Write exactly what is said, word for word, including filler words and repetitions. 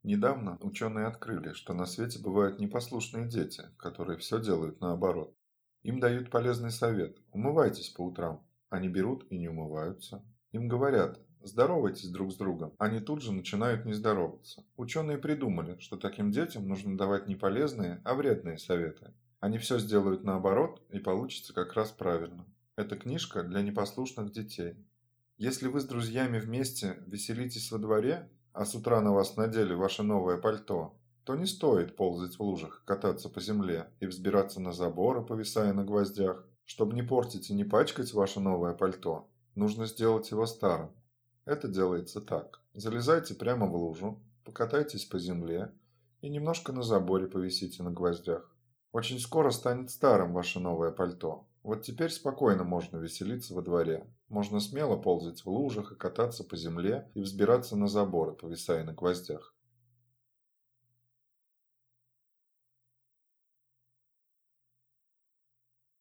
Недавно ученые открыли, что на свете бывают непослушные дети, которые все делают наоборот. Им дают полезный совет – умывайтесь по утрам. Они берут и не умываются. Им говорят – здоровайтесь друг с другом. Они тут же начинают не здороваться. Ученые придумали, что таким детям нужно давать не полезные, а вредные советы. Они все сделают наоборот, и получится как раз правильно. Это книжка для непослушных детей. Если вы с друзьями вместе веселитесь во дворе, а с утра на вас надели ваше новое пальто, то не стоит ползать в лужах, кататься по земле и взбираться на заборы, повисая на гвоздях. Чтобы не портить и не пачкать ваше новое пальто, нужно сделать его старым. Это делается так. Залезайте прямо в лужу, покатайтесь по земле и немножко на заборе повисите на гвоздях. Очень скоро станет старым ваше новое пальто. Вот теперь спокойно можно веселиться во дворе. Можно смело ползать в лужах и кататься по земле и взбираться на заборы, повисая на гвоздях.